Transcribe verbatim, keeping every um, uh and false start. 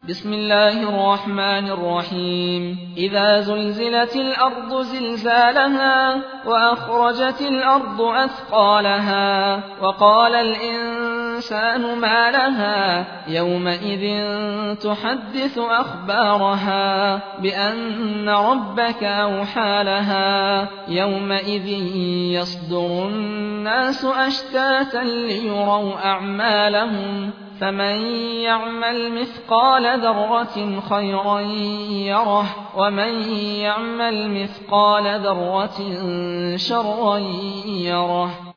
بسم الله الرحمن الرحيم إذا زلزلت الأرض زلزالها وأخرجت الأرض أثقالها وقال الإنسان ما لها يومئذ تحدث أخبارها بأن ربك أوحى لها يومئذ يصدر الناس أشتاتا ليروا أعمالهم فمن يعمل مثقال ذرة خيرا يره ومن يعمل مثقال ذرة شرا يره